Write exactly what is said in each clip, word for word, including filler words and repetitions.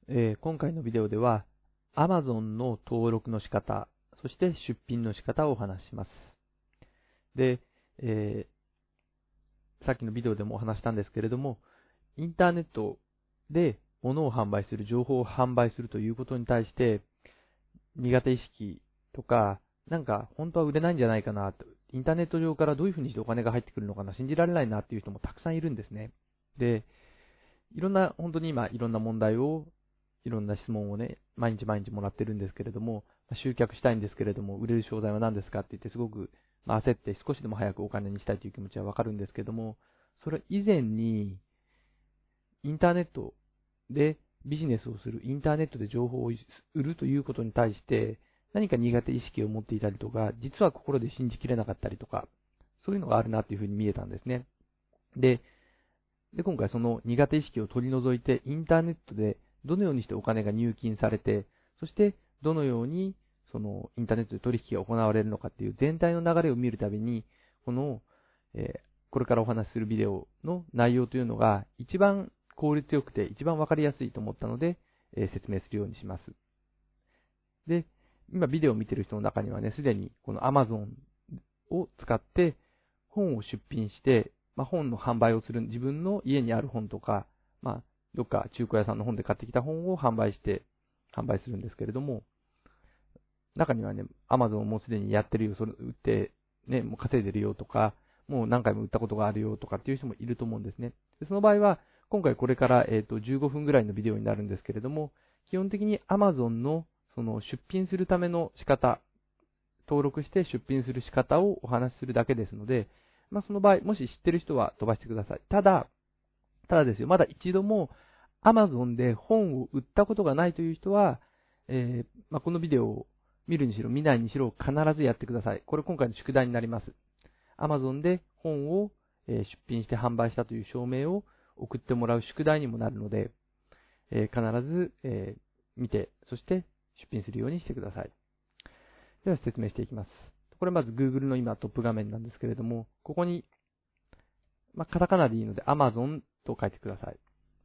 えー今回のビデオでは Amazon の登録の仕方、そして出品の仕方をお話しします。で、えーさっきのビデオでもお話したんですけれども、インターネットで物を販売する、情報を販売するということに対して、苦手意識とか、なんか本当は売れないんじゃないかなと、インターネット上からどういうふうにしてお金が入ってくるのかな、信じられないなっていう人もたくさんいるんですね。で、いろんな、本当に今、いろんな問題を、いろんな質問をね、毎日毎日もらってるんですけれども、集客したいんですけれども、売れる商材は何ですかって言って、すごく、まあ、焦って少しでも早くお金にしたいという気持ちはわかるんですけれども、それ以前に、インターネットでビジネスをする、インターネットで情報を売るということに対して、何か苦手意識を持っていたりとか、実は心で信じきれなかったりとか、そういうのがあるなというふうに見えたんですね。で、で、今回その苦手意識を取り除いて、インターネットでどのようにしてお金が入金されて、そしてどのようにそのインターネットで取引が行われるのかっていう全体の流れを見るたびに、この、えーこれからお話しするビデオの内容というのが一番効率よくて一番わかりやすいと思ったので、えー説明するようにします。で、今ビデオを見ている人の中にはね、すでにこの Amazon を使って本を出品して、まあ、本の販売をする、自分の家にある本とか、まあ、どっか中古屋さんの本で買ってきた本を販売して、販売するんですけれども、中にはね、Amazon もうすでにやってるよ、それ売って、ね、もう稼いでるよとか、もう何回も売ったことがあるよとかっていう人もいると思うんですね。でその場合は、今回これから、えっと、じゅうごふんぐらいのビデオになるんですけれども、基本的に Amazon のその出品するための仕方、登録して出品する仕方をお話しするだけですので、まあ、その場合、もし知ってる人は飛ばしてください。ただ、ただですよ、まだ一度も Amazon で本を売ったことがないという人は、えーまあ、このビデオを見るにしろ見ないにしろ必ずやってください。これ今回の宿題になります。Amazon で本を出品して販売したという証明を送ってもらう宿題にもなるので、えー必ず、えー見て、そして出品するようにしてください。では説明していきます。これまず Google の今トップ画面なんですけれども、ここに、まあ、カタカナでいいので Amazon と書いてください。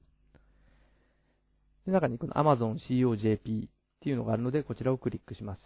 で中にこの Amazon シーオージェーピー っていうのがあるので、こちらをクリックします。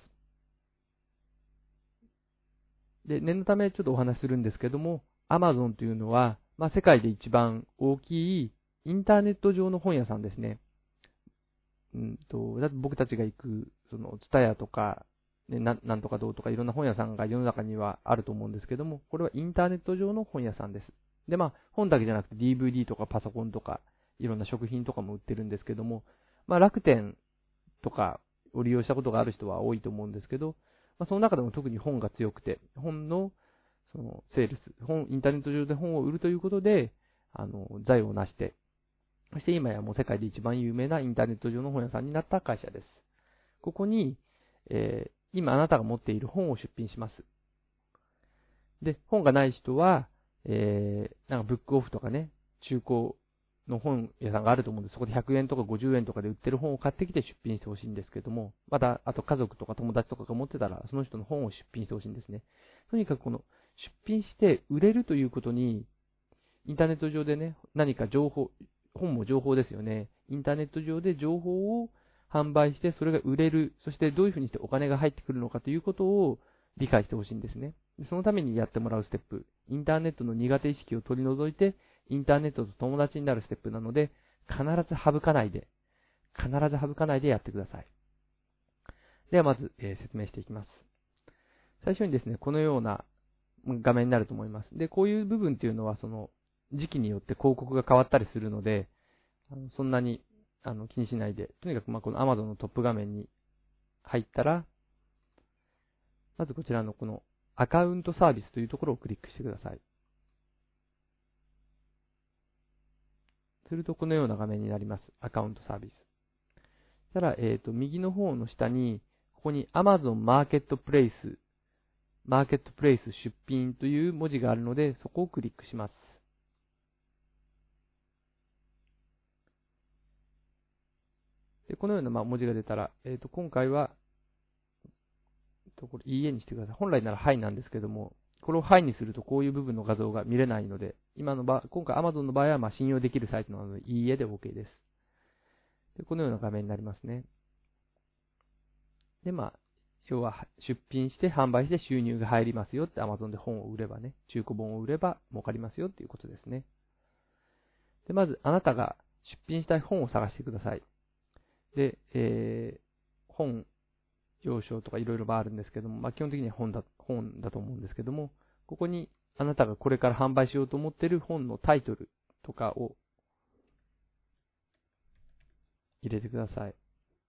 で、念のためちょっとお話しするんですけども、Amazon というのは、まあ、世界で一番大きいインターネット上の本屋さんですね。うんと、だって僕たちが行く、その、ツタヤとか、ね、ななんとかどうとかいろんな本屋さんが世の中にはあると思うんですけども、これはインターネット上の本屋さんです。で、まあ、本だけじゃなくて ディーブイディー とかパソコンとか、いろんな食品とかも売ってるんですけども、まあ、楽天とかを利用したことがある人は多いと思うんですけど、まあ、その中でも特に本が強くて、本の、その、セールス、本、インターネット上で本を売るということで、あの、財を成して、そして今やもう世界で一番有名なインターネット上の本屋さんになった会社です。ここに、えー、今あなたが持っている本を出品します。で、本がない人は、えー、なんかブックオフとかね、中古の本屋さんがあると思うんで、そこでひゃくえんとかごじゅうえんとかで売ってる本を買ってきて出品してほしいんですけども、また、あと家族とか友達とかが持ってたら、その人の本を出品してほしいんですね。とにかくこの出品して売れるということに、インターネット上でね、何か情報、本も情報ですよね。インターネット上で情報を販売して、それが売れる、そしてどういうふうにしてお金が入ってくるのかということを理解してほしいんですね。そのためにやってもらうステップ、インターネットの苦手意識を取り除いて、インターネットと友達になるステップなので、必ず省かないで、必ず省かないでやってください。ではまず、えー説明していきます。最初にですね、このような画面になると思います。で、こういう部分っていうのは、その、時期によって広告が変わったりするので、あのそんなにあの気にしないで、とにかくまあこの Amazon のトップ画面に入ったら、まずこちらのこのアカウントサービスというところをクリックしてください。するとこのような画面になります。アカウントサービス。そしたら、えっと、右の方の下に、ここに Amazon マーケットプレイス、マーケットプレイス出品という文字があるので、そこをクリックします。でこのようなまあ文字が出たら、えっと、今回は、とこれいいえにしてください。本来ならはいなんですけども、これをはいにするとこういう部分の画像が見れないので、今の場、今回 Amazon の場合はまあ信用できるサイトなのでいいえで OK です。 で、このような画面になりますね。で、まあ、要は出品して販売して収入が入りますよって Amazon で本を売ればね、中古本を売れば儲かりますよっていうことですね。で、まずあなたが出品したい本を探してください。で、えー、本、要章とかいろいろあるんですけども、まあ基本的には本だ、本だと思うんですけども、ここにあなたがこれから販売しようと思っている本のタイトルとかを入れてください。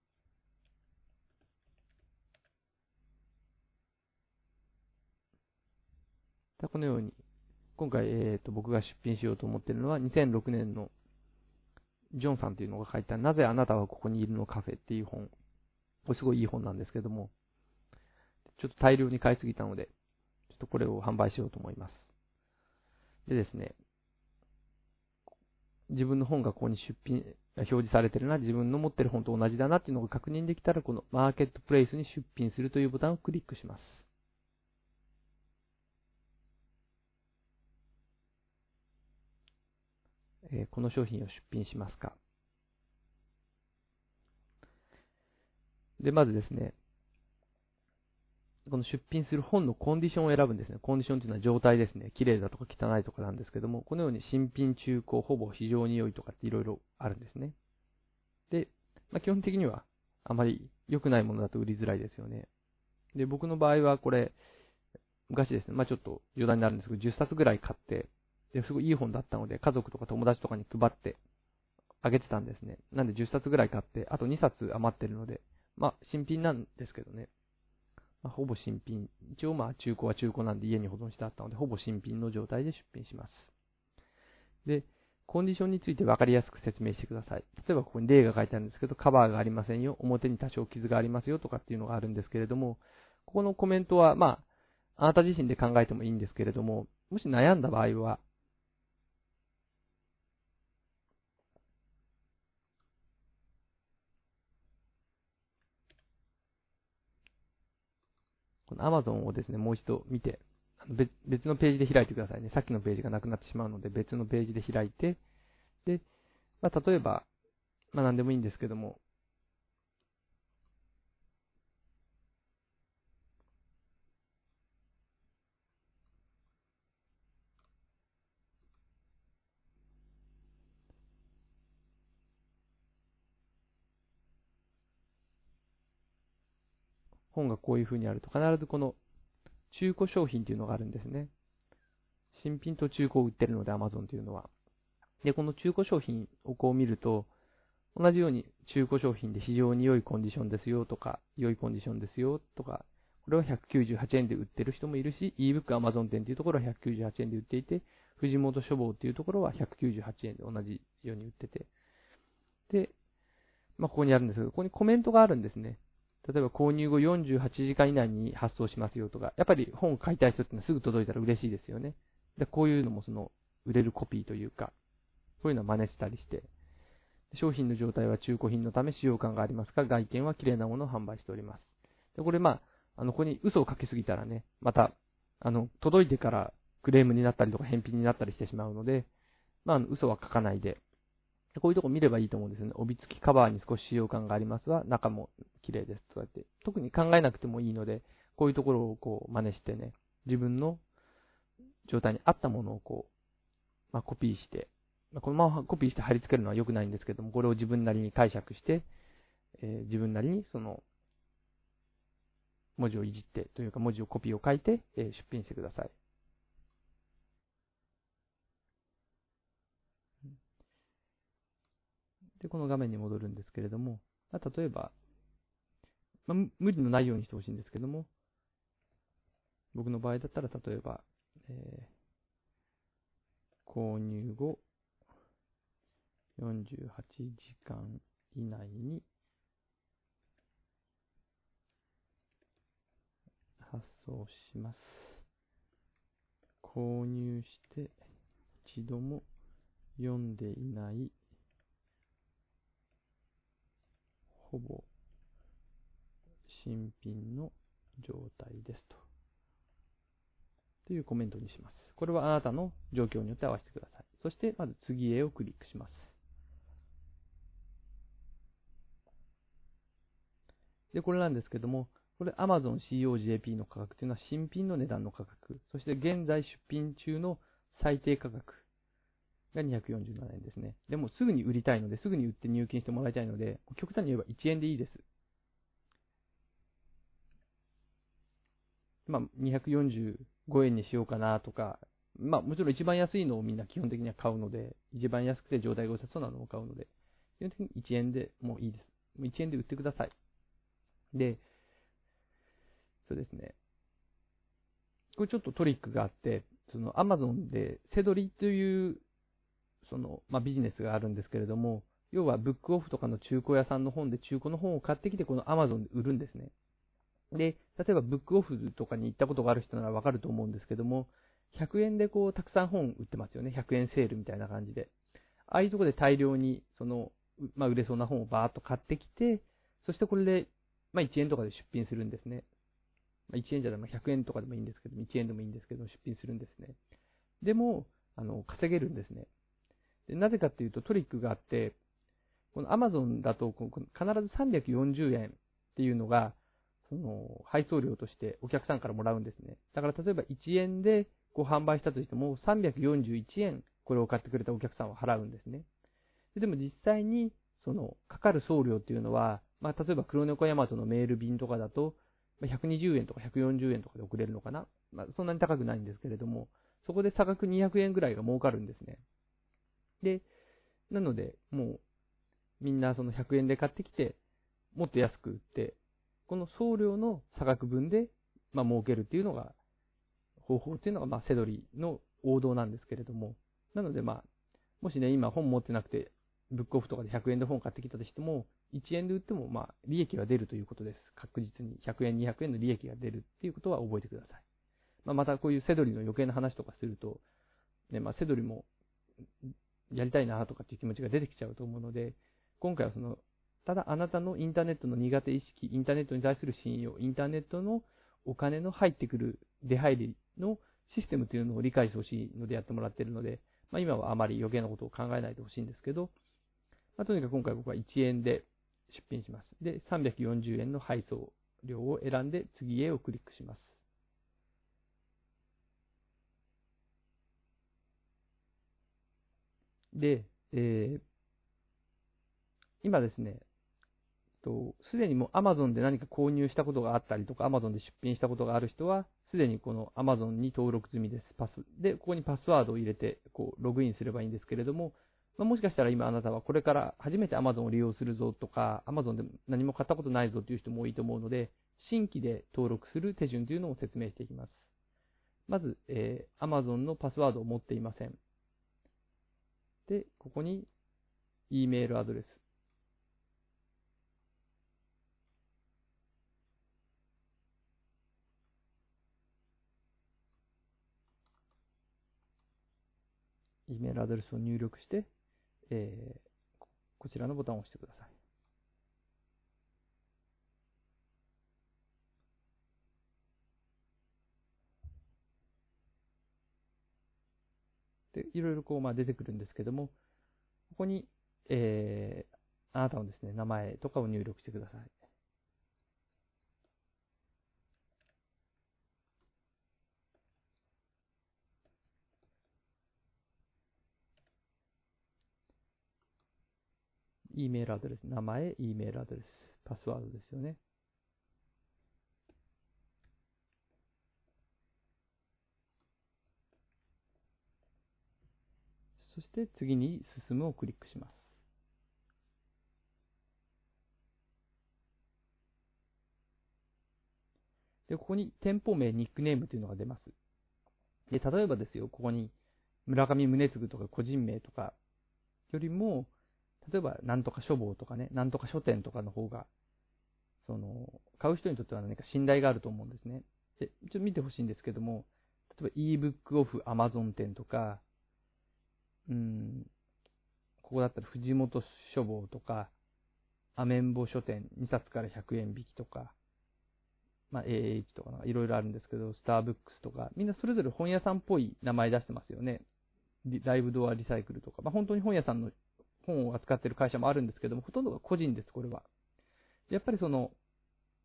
このように、今回、えーと、僕が出品しようと思っているのは、にせんろくねんのジョンさんというのが書いた、なぜあなたはここにいるのカフェっていう本。これすごいいい本なんですけども、ちょっと大量に買いすぎたので、ちょっとこれを販売しようと思います。でですね、自分の本がここに出品、表示されているな、自分の持っている本と同じだなっていうのが確認できたら、このマーケットプレイスに出品するというボタンをクリックします。えー、この商品を出品しますか。で、まずですね、この出品する本のコンディションを選ぶんですね。コンディションというのは状態ですね。綺麗だとか汚いとかなんですけども、このように新品、中古、ほぼ非常に良いとかっていろいろあるんですね。で、まあ、基本的にはあまり良くないものだと売りづらいですよね。で、僕の場合はこれ、昔ですね、まあちょっと余談になるんですけど、じゅっさつぐらい買って、ですごいいい本だったので、家族とか友達とかに配ってあげてたんですね。なんでじゅっさつぐらい買って、あとにさつ余ってるので、まあ新品なんですけどね。まあ、ほぼ新品。一応まあ中古は中古なんで家に保存してあったので、ほぼ新品の状態で出品します。で、コンディションについて分かりやすく説明してください。例えばここに例が書いてあるんですけど、カバーがありませんよ、表に多少傷がありますよとかっていうのがあるんですけれども、ここのコメントはまあ、あなた自身で考えてもいいんですけれども、もし悩んだ場合は、この Amazon をですね、もう一度見て、別別のページで開いてくださいね。さっきのページがなくなってしまうので、別のページで開いて、で、まあ、例えば、まあ何でもいいんですけども、本がこういう風にあると、必ずこの中古商品というのがあるんですね。新品と中古を売ってるので Amazon というのは。で、この中古商品をこう見ると、同じように中古商品で非常に良いコンディションですよとか、良いコンディションですよとか、これはひゃくきゅうじゅうはちえんで売ってる人もいるし、ebook Amazon 店というところはひゃくきゅうじゅうはちえんで売っていて、藤本書房というところはひゃくきゅうじゅうはちえんで同じように売ってて。で、まあ、ここにあるんですけど、ここにコメントがあるんですね。例えば購入後よんじゅうはちじかん以内に発送しますよとか、やっぱり本を買いたい人ってのはすぐ届いたら嬉しいですよね。で、こういうのもその、売れるコピーというか、こういうのを真似したりして、商品の状態は中古品のため使用感がありますが、外見は綺麗なものを販売しております。で、これまあ、あの、ここに嘘をかけすぎたらね、また、あの、届いてからクレームになったりとか返品になったりしてしまうので、まあ、あの嘘は書かないで、こういうとこ見ればいいと思うんですよね。帯付きカバーに少し使用感がありますが、中も綺麗です。そうやって。特に考えなくてもいいので、こういうところをこう真似してね、自分の状態に合ったものをこう、まあ、コピーして、まあ、このままコピーして貼り付けるのは良くないんですけども、これを自分なりに解釈して、えー、自分なりにその、文字をいじってというか文字をコピーを書いて、えー、出品してください。で、この画面に戻るんですけれども、まあ、例えば、まあ、無理のないようにしてほしいんですけども、僕の場合だったら例えば、えー、購入後よんじゅうはちじかん以内に発送します。購入して一度も読んでいないほぼ新品の状態ですと。というコメントにします。これはあなたの状況によって合わせてください。そしてまず次へをクリックします。 で、これなんですけども、これ Amazon シーオージェーピー の価格というのは新品の値段の価格、そして現在出品中の最低価格がにひゃくよんじゅうななえんですね。でもすぐに売りたいので、すぐに売って入金してもらいたいので、極端に言えばいちえんでいいです。まあ、にひゃくよんじゅうごえんにしようかなとか、まあ、もちろん一番安いのをみんな基本的には買うので、一番安くて状態が良さそうなのを買うので、基本的にいちえんでもういいです。もういちえんで売ってください。で、そうですね。これちょっとトリックがあって、その Amazon でセドリという、その、まあ、ビジネスがあるんですけれども、要はブックオフとかの中古屋さんの本で中古の本を買ってきて、この Amazon で売るんですね。で、例えばブックオフとかに行ったことがある人ならわかると思うんですけども、ひゃくえんでこう、たくさん本売ってますよね。ひゃくえんセールみたいな感じで。ああいうところで大量に、その、まあ、売れそうな本をバーッと買ってきて、そしてこれで、まあ、いちえんとかで出品するんですね。まあ、いちえんじゃない、まあ、ひゃくえんとかでもいいんですけど、いちえんでもいいんですけど、出品するんですね。でも、あの、稼げるんですね。でなぜかっていうとトリックがあって、この Amazon だと必ずさんびゃくよんじゅうえんっていうのが、その配送料としてお客さんからもらうんですね。だから例えばいちえんでご販売したとしてもさんびゃくよんじゅういちえんこれを買ってくれたお客さんは払うんですね。でも実際にそのかかる送料っていうのは、まあ、例えば黒猫ヤマトのメール便とかだとひゃくにじゅうえんとかひゃくよんじゅうえんとかで送れるのかな。まあ、そんなに高くないんですけれども、そこで差額にひゃくえんぐらいが儲かるんですね。で、なので、もう、みんなそのひゃくえんで買ってきて、もっと安く売って、この送料の差額分で、まあ、儲けるっていうのが、方法っていうのが、まあ、セドリの王道なんですけれども、なので、まあ、もしね、今本持ってなくて、ブックオフとかでひゃくえんで本買ってきたとしても、いちえんで売っても、まあ、利益が出るということです。確実にひゃくえん、にひゃくえんの利益が出るっていうことは覚えてください。まあ、またこういうセドリの余計な話とかすると、ね、まあ、セドリも、やりたいなとかっていう気持ちが出てきちゃうと思うので、今回はその、ただあなたのインターネットの苦手意識、インターネットに対する信用、インターネットのお金の入ってくる出入りのシステムというのを理解してほしいのでやってもらっているので、まあ、今はあまり余計なことを考えないでほしいんですけど、まあ、とにかく今回僕はいちえんで出品します。で、さんびゃくよんじゅうえんの配送料を選んで次へをクリックします。で、えー、今ですね、すでにもう Amazon で何か購入したことがあったりとか、Amazon で出品したことがある人は、すでにこの Amazon に登録済みです。パス。で、ここにパスワードを入れて、こう、ログインすればいいんですけれども、まあ、もしかしたら今あなたはこれから初めて Amazon を利用するぞとか、Amazon で何も買ったことないぞという人も多いと思うので、新規で登録する手順というのを説明していきます。まず、えー、Amazon のパスワードを持っていません。で、ここに E メールアドレス。E メールアドレスを入力して、えー、こちらのボタンを押してください。で、いろいろこう、まあ出てくるんですけども、ここに、えー、あなたのですね、名前とかを入力してください。E メールアドレス、名前、E メールアドレス、パスワードですよね。そして次に進むをクリックします。で、ここに店舗名、ニックネームというのが出ます。で、例えばですよ、ここに村上宗次とか個人名とかよりも、例えばなんとか書房とかね、なんとか書店とかの方が、その、買う人にとっては何か信頼があると思うんですね。で、ちょっと見てほしいんですけども、例えば ebook off Amazon 店とか、うん、ここだったら藤本書房とか、アメンボ書店にさつからひゃくえん引きとか、まあ、エーエイチ とかいろいろあるんですけど、スターブックスとか、みんなそれぞれ本屋さんっぽい名前出してますよね。ライブドアリサイクルとか、まあ、本当に本屋さんの本を扱っている会社もあるんですけども、ほとんどが個人です、これは。やっぱりその、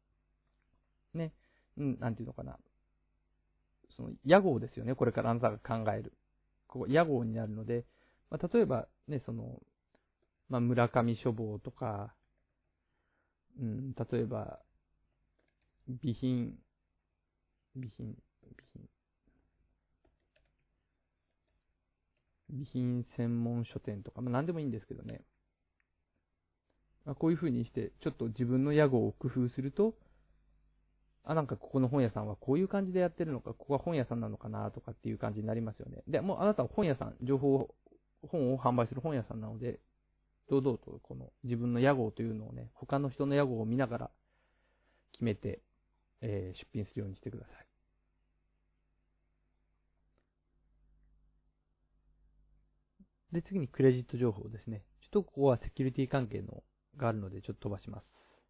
ね、うん、なんていうのかな。その屋号ですよね。これからあなたが考える。こう屋号になるので、まあ、例えばね、その、まあ、村上書房とか、うん、例えば、備品、備品、備品、備品専門書店とか、まあ、何でもいいんですけどね。まあ、こういう風にして、ちょっと自分の屋号を工夫すると、あ、なんかここの本屋さんはこういう感じでやってるのか、ここは本屋さんなのかなとかっていう感じになりますよね。で、もうあなたは本屋さん、情報、本を販売する本屋さんなので、堂々とこの自分の屋号というのをね、他の人の屋号を見ながら決めて、えー出品するようにしてください。で、次にクレジット情報ですね。ちょっとここはセキュリティ関係のがあるので、ちょっと飛ばします。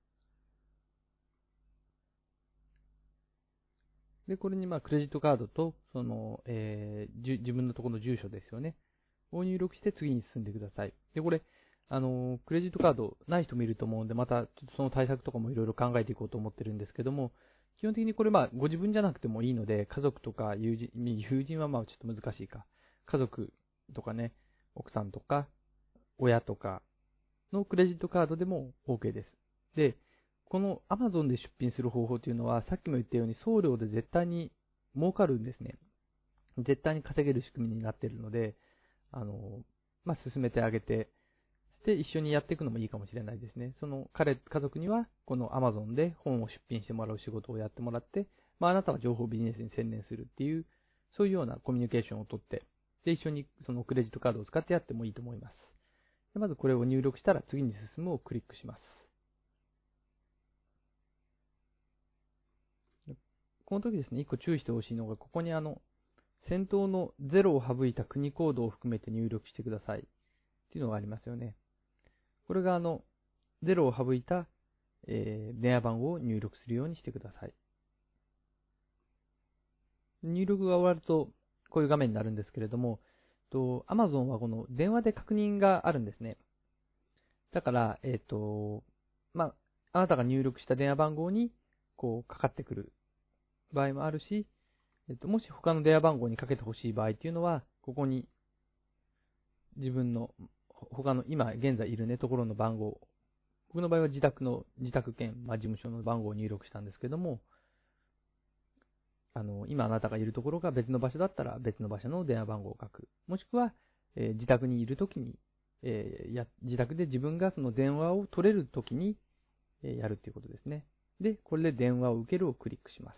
で、これにまあクレジットカードと、その、えーじゅ自分のところの住所ですよね。を入力して次に進んでください。で、これ、あのークレジットカードない人もいると思うんで、またちょっとその対策とかもいろいろ考えていこうと思ってるんですけども、基本的にこれまあご自分じゃなくてもいいので、家族とか友人、友人はまあちょっと難しいか。家族とかね、奥さんとか、親とかのクレジットカードでも OK です。で、この Amazon で出品する方法というのは、さっきも言ったように送料で絶対に儲かるんですね。絶対に稼げる仕組みになっているので、あの、まあ、進めてあげて、で、一緒にやっていくのもいいかもしれないですね。その彼、家族には、この Amazon で本を出品してもらう仕事をやってもらって、まあ、あなたは情報ビジネスに専念するっていう、そういうようなコミュニケーションをとって、で、一緒にそのクレジットカードを使ってやってもいいと思います。でまずこれを入力したら次に進むをクリックします。この時ですね、一個注意してほしいのが、ここにあの、先頭のゼロを省いた国コードを含めて入力してくださいっていうのがありますよね。これがあの、ゼロを省いた、えー電話番号を入力するようにしてください。入力が終わると、こういう画面になるんですけれども、と Amazon はこの電話で確認があるんですね。だから、えっ、と、まあ、あなたが入力した電話番号に、こう、かかってくる場合もあるし、えっ、と、もし他の電話番号にかけてほしい場合っていうのは、ここに自分の他の今現在いるねところの番号、僕の場合は自宅の自宅兼、まあ、事務所の番号を入力したんですけども、あの今あなたがいるところが別の場所だったら別の場所の電話番号を書く。もしくは、えー自宅にいるときに、えーや、自宅で自分がその電話を取れるときに、えーやるということですね。で、これで電話を受けるをクリックします。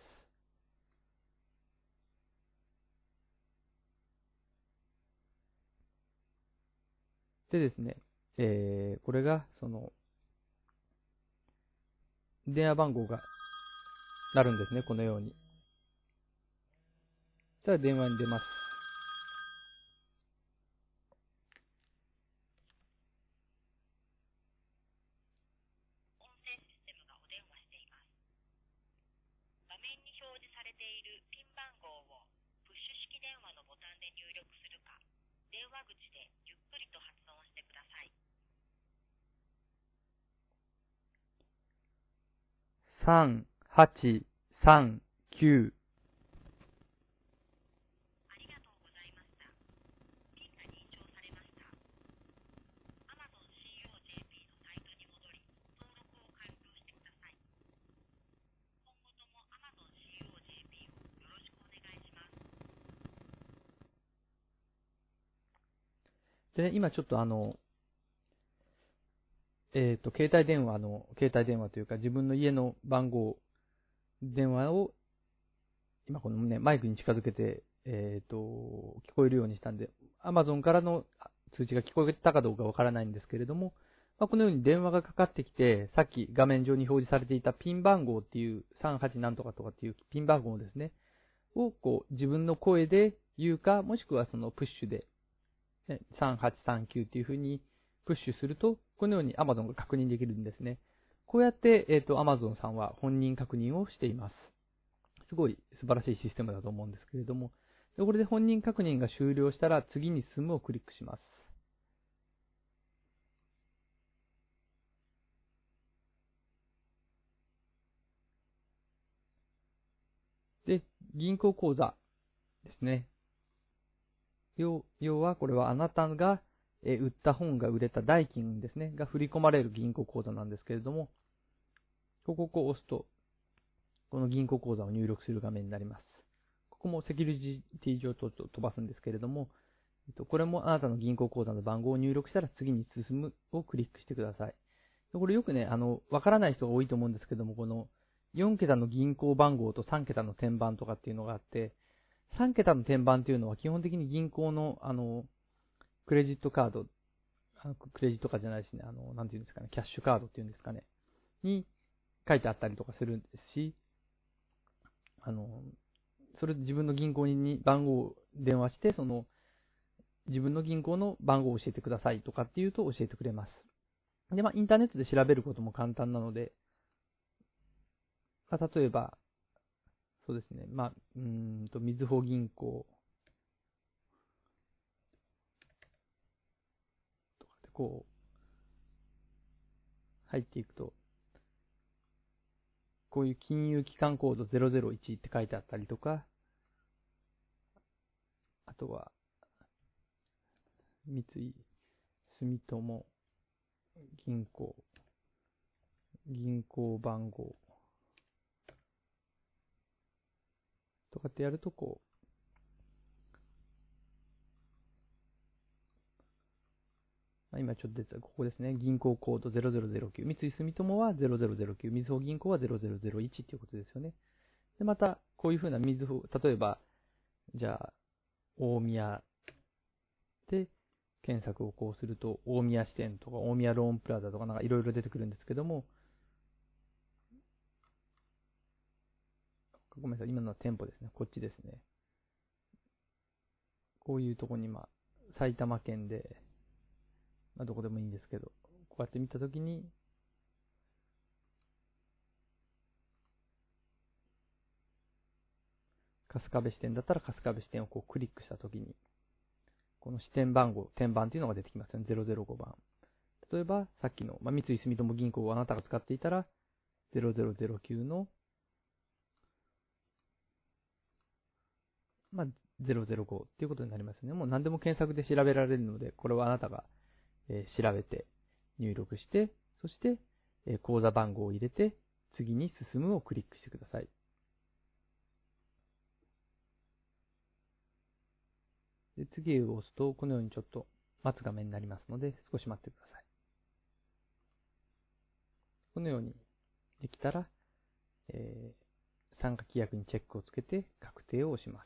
でですね、えーこれがその電話番号がなるんですね、このように。そしたら電話に出ます。 音声システムがお電話しています。画面に表示されているピン番号をプッシュ式電話のボタンで入力するか、電話口でゆっくりと発音してください。 さんはちさんきゅう。 ありがとうございました。ピンが認証されました。Amazon シーオージェーピー のサイトに戻り、登録を完了してください。今後とも Amazon シーオージェーピー をよろしくお願いします。 でね、今ちょっとあの、えっ、と、携帯電話の、携帯電話というか自分の家の番号、電話を、今このね、マイクに近づけて、えっ、と、聞こえるようにしたんで、Amazon からの通知が聞こえたかどうかわからないんですけれども、まあ、このように電話がかかってきて、さっき画面上に表示されていたピン番号っていうさんはちなんとかとかっていうピン番号ですね、をこう自分の声で言うか、もしくはそのプッシュで、ね、さんはちさんきゅうっていう風にプッシュすると、このように Amazon が確認できるんですね。こうやって、えっ、と、Amazon さんは本人確認をしています。すごい素晴らしいシステムだと思うんですけれども、でこれで本人確認が終了したら次に進むをクリックします。 銀行口座ですね。要要は、これはあなたが、えー売った本が売れた代金ですね、が振り込まれる銀行口座なんですけれども、ここを押すと、この銀行口座を入力する画面になります。ここもセキュリティ上と飛ばすんですけれども、これもあなたの銀行口座の番号を入力したら次に進むをクリックしてください。これよくね、あの、わからない人が多いと思うんですけども、このよん桁の銀行番号とさん桁の天板とかっていうのがあって、さん桁の天板っていうのは基本的に銀行の、あの、クレジットカード、あのクレジットカードじゃないですね、あの、なんていうんですかね、キャッシュカードっていうんですかね、に書いてあったりとかするんですし、あの、それで自分の銀行に番号を電話して、その、自分の銀行の番号を教えてくださいとかっていうと教えてくれます。で、まあ、インターネットで調べることも簡単なので、まあ、例えば、そうですね、まあ、うーんと、みずほ銀行とかでこう、入っていくと、こういう金融機関コードゼロゼロいちって書いてあったりとか、あとは、三井住友銀行、銀行番号とかってやると、こう、今ちょっと出てた、ここですね。銀行コードゼロゼロゼロきゅう。三井住友はゼロゼロゼロきゅう。みずほ銀行はゼロゼロゼロいちっていうことですよね。で、また、こういうふうなみずほ、例えば、じゃあ、大宮で検索をこうすると、大宮支店とか、大宮ローンプラザとかなんかいろいろ出てくるんですけども、ごめんなさい、今のは店舗ですね。こっちですね。こういうとこに、まあ、埼玉県で、まあ、どこでもいいんですけど、こうやって見たときに、春日部支店だったら春日部支店をこうクリックしたときに、この支店番号、店番というのが出てきますね。ゼロゼロごばん。例えば、さっきの、まあ、三井住友銀行をあなたが使っていたら、ゼロゼロゼロきゅうの、まあ、ゼロゼロごっていうことになりますね。もう何でも検索で調べられるので、これはあなたが、えー、調べて入力して、そして、えー、口座番号を入れて、次に進むをクリックしてください。で、次を押すと、このようにちょっと待つ画面になりますので、少し待ってください。このようにできたら、えー、参加規約にチェックをつけて確定を押します。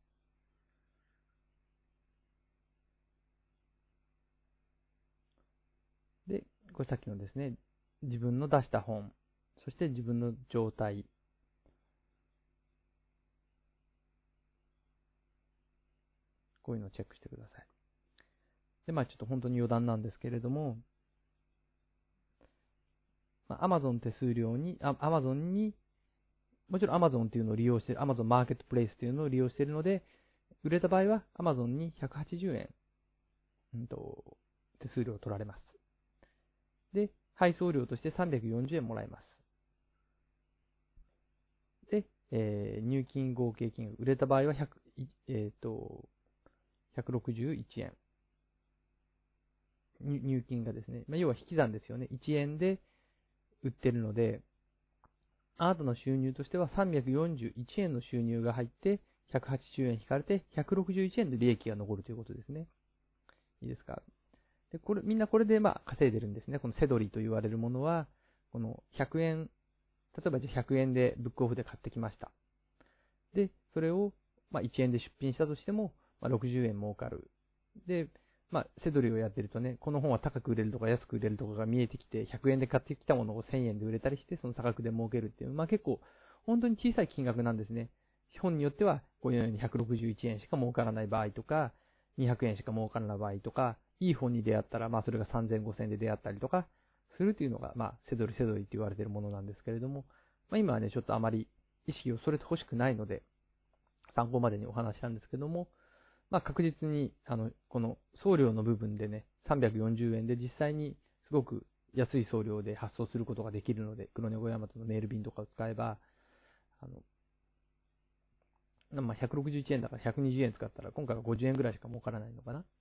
で、これさっきのですね、自分の出した本、そして自分の状態、こういうのをチェックしてください。で、まあちょっと本当に余談なんですけれども、まあ、Amazon 手数料に、あ Amazon に、もちろん Amazon っていうのを利用している、Amazon マーケットプレイスっていうのを利用しているので、売れた場合は Amazon にひゃくはちじゅうえん、うんと、手数料を取られます。で、配送料としてさんびゃくよんじゅうえんもらえます。で、えー、入金合計金額、売れた場合はひゃく、えーと、ひゃくろくじゅういちえん。入金がですね、まあ、要は引き算ですよね。いちえんで売ってるので、あなたの収入としてはさんびゃくよんじゅういちえんの収入が入って、ひゃくはちじゅうえん引かれて、ひゃくろくじゅういちえんで利益が残るということですね。いいですか。で、これ、みんなこれでまあ稼いでるんですね。このセドリと言われるものは、このひゃくえん、例えばじゃあひゃくえんでブックオフで買ってきました。で、それをまあいちえんで出品したとしても、まあ、ろくじゅうえん儲かる。で、まあ、セドリをやってるとね、この本は高く売れるとか安く売れるとかが見えてきて、ひゃくえんで買ってきたものをせんえんで売れたりして、その差額で儲けるっていう、まあ結構、本当に小さい金額なんですね。本によっては、こういうようにひゃくろくじゅういちえんしか儲からない場合とか、にひゃくえんしか儲からない場合とか、いい本に出会ったら、まあそれがさんぜん、ごせんえんで出会ったりとか、するというのが、まあ、セドリセドリって言われているものなんですけれども、まあ今はね、ちょっとあまり意識をそれてほしくないので、参考までにお話したんですけども、まあ、確実に、あの、この送料の部分でね、さんびゃくよんじゅうえんで実際にすごく安い送料で発送することができるので、黒猫ヤマトのメール便とかを使えば、あの、 まあ、ひゃくろくじゅういちえんだからひゃくにじゅうえん使ったら、今回はごじゅうえんぐらいしか儲からないのかな。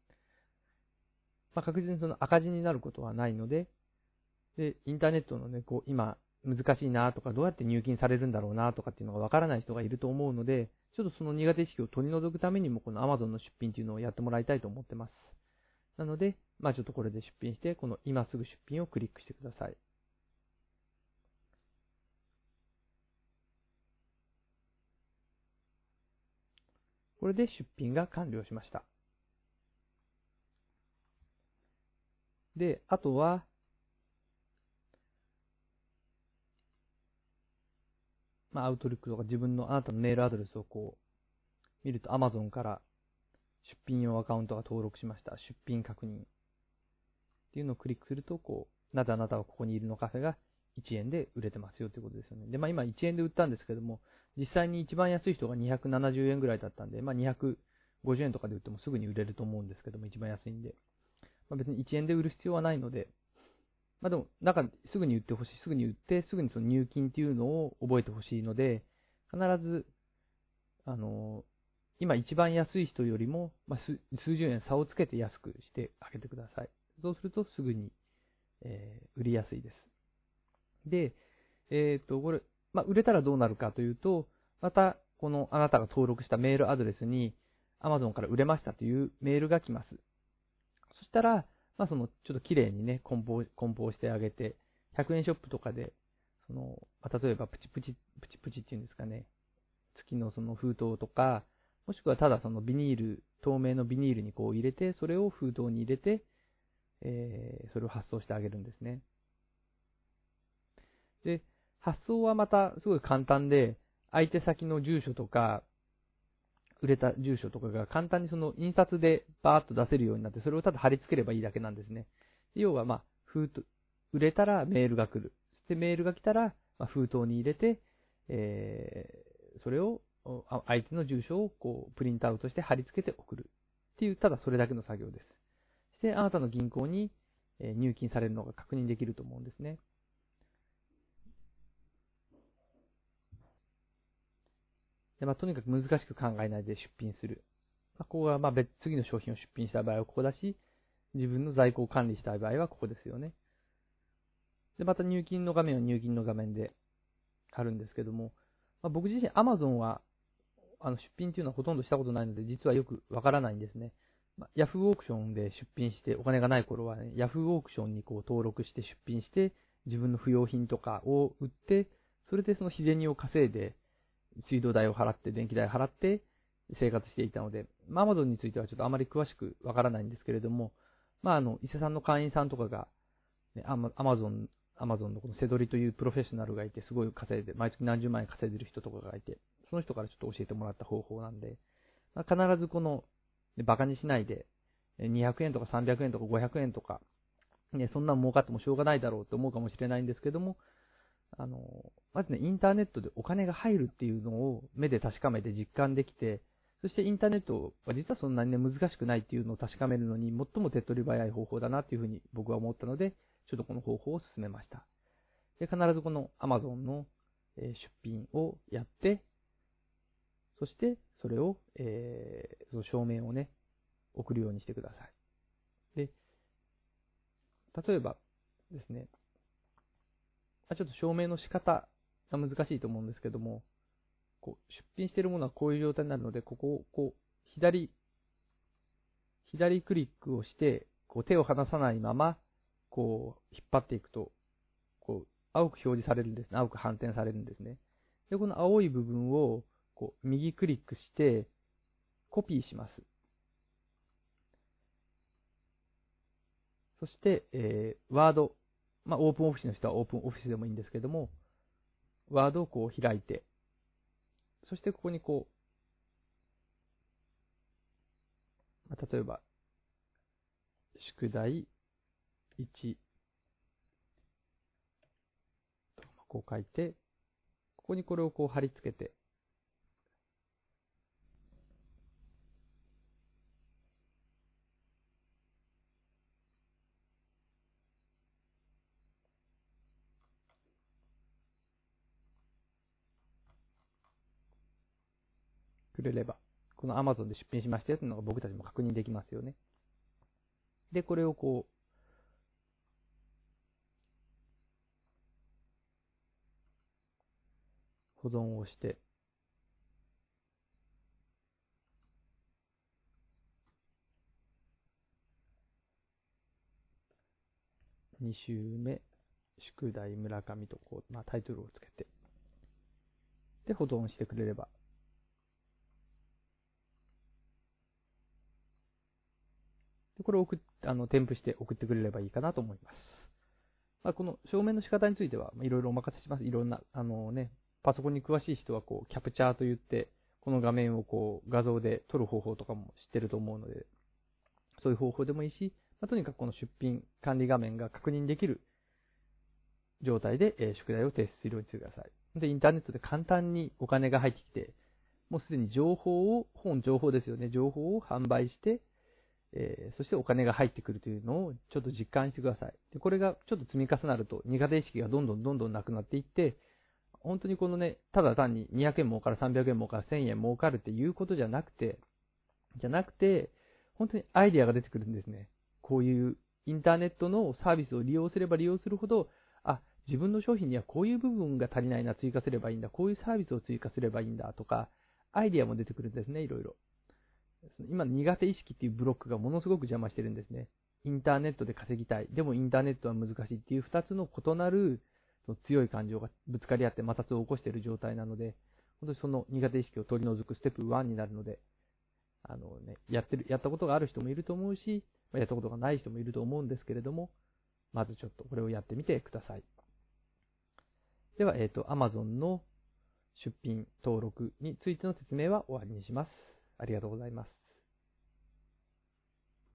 まあ、確実にその赤字になることはないので、で、インターネットのね、こう、今、難しいなとか、どうやって入金されるんだろうなとかっていうのがわからない人がいると思うので、ちょっとその苦手意識を取り除くためにも、この Amazon の出品っていうのをやってもらいたいと思ってます。なので、まあちょっとこれで出品して、この今すぐ出品をクリックしてください。これで出品が完了しました。で、あとは、まあ、アウトルックとか自分のあなたのメールアドレスをこう、見ると Amazon から出品用アカウントが登録しました。出品確認。っていうのをクリックすると、こう、なぜあなたはここにいるのカフェがいちえんで売れてますよということですよね。で、まあ今いちえんで売ったんですけども、実際に一番安い人がにひゃくななじゅうえんぐらいだったんで、まあにひゃくごじゅうえんとかで売ってもすぐに売れると思うんですけども、一番安いんで。まあ別にいちえんで売る必要はないので、まあでも、なんかすぐに売ってほしい、すぐに売って、すぐにその入金っていうのを覚えてほしいので、必ず、あの、今一番安い人よりも、まあ、数十円差をつけて安くしてあげてください。そうするとすぐに、えー売りやすいです。で、えっと、これ、まあ、売れたらどうなるかというと、また、このあなたが登録したメールアドレスに、Amazon から売れましたというメールが来ます。そしたら、まあ、その、ちょっと綺麗にね、梱包、梱包してあげて、ひゃくえんショップとかで、その、まあ、例えば、プチプチ、プチプチっていうんですかね、月のその封筒とか、もしくはただそのビニール、透明のビニールにこう入れて、それを封筒に入れて、えー、それを発送してあげるんですね。で、発送はまたすごい簡単で、相手先の住所とか、売れた住所とかが簡単にその印刷でバーッと出せるようになって、それをただ貼り付ければいいだけなんですね。要はまあ、封筒、売れたらメールが来る。そしてメールが来たら、まあ、封筒に入れて、えー、それを、相手の住所をこう、プリントアウトして貼り付けて送る。っていう、ただそれだけの作業です。そして、あなたの銀行に入金されるのが確認できると思うんですね。で、まあ、とにかく難しく考えないで出品する。まあ、ここが、まあ、別、次の商品を出品した場合はここだし、自分の在庫を管理したい場合はここですよね。で、また入金の画面は入金の画面であるんですけども、まあ、僕自身 Amazon は、あの、出品っていうのはほとんどしたことないので、実はよくわからないんですね。まあ、Yahoo オークションで出品して、お金がない頃はね、Yahoo オークションにこう登録して出品して、自分の不要品とかを売って、それでその日銭を稼いで、水道代を払って、電気代を払って生活していたので、まあ、Amazon についてはちょっとあまり詳しくわからないんですけれども、まあ、あの、伊勢さんの会員さんとかが、ね、Amazon、Amazon のこのセドリというプロフェッショナルがいて、すごい稼いで、毎月何十万円稼いでる人とかがいて、その人からちょっと教えてもらった方法なんで、まあ、必ずこの、ね、バカにしないで、にひゃくえんとかさんびゃくえんとかごひゃくえんとか、ね、そんな儲かってもしょうがないだろうと思うかもしれないんですけども、あの、まずね、インターネットでお金が入るっていうのを目で確かめて実感できて、そしてインターネットは実はそんなにね、難しくないっていうのを確かめるのに最も手っ取り早い方法だなっていうふうに僕は思ったので、ちょっとこの方法を進めました。で、必ずこの Amazon の出品をやって、そしてそれを、えー、その証明をね、送るようにしてください。で、例えばですね、ちょっと証明の仕方が難しいと思うんですけども、こう出品しているものはこういう状態になるので、ここをこう左、左クリックをして、こう手を離さないまま、こう引っ張っていくと、こう青く表示されるんですね。青く反転されるんですね。で、この青い部分をこう右クリックしてコピーします。そして、えー、ワード、まあ、オープンオフィスの人はオープンオフィスでもいいんですけども、ワードをこう開いて、そしてここにこう、まあ、例えば、宿題いちとこう書いて、ここにこれをこう貼り付けて、 くれれば、この Amazon で出品しましたよというのが僕たちも確認できますよね。で、これをこう、保存をして、に週目、宿題村上とこう、まあ、タイトルをつけて、で、保存してくれれば、でこれを送っあの添付して送ってくれればいいかなと思います。まあ、この証明の仕方については、いろいろお任せします。いろんな、あのね、パソコンに詳しい人はこう、キャプチャーといって、この画面をこう、画像で撮る方法とかも知ってると思うので、そういう方法でもいいし、まあ、とにかくこの出品管理画面が確認できる状態で、えー、宿題を提出するようにしてください。で、インターネットで簡単にお金が入ってきて、もうすでに情報を、本情報ですよね、情報を販売して、えー、そしてお金が入ってくるというのをちょっと実感してください。で、これがちょっと積み重なると苦手意識がどんどんどんどんなくなっていって、本当にこのね、ただ単ににひゃくえん儲かる、さんびゃくえん儲かる、せんえん儲かるっていうことじゃなくて、じゃなくて、本当にアイデアが出てくるんですね。こういうインターネットのサービスを利用すれば利用するほど、あ、自分の商品にはこういう部分が足りないな、追加すればいいんだ、こういうサービスを追加すればいいんだとか、アイデアも出てくるんですね、いろいろ。今、苦手意識っていうブロックがものすごく邪魔してるんですね。インターネットで稼ぎたい。でもインターネットは難しいっていう二つの異なる強い感情がぶつかり合って摩擦を起こしている状態なので、本当にその苦手意識を取り除くステップワンになるので、あのね、やってる、やったことがある人もいると思うし、やったことがない人もいると思うんですけれども、まずちょっとこれをやってみてください。では、えっと、Amazon の出品登録についての説明は終わりにします。ありがとうございます。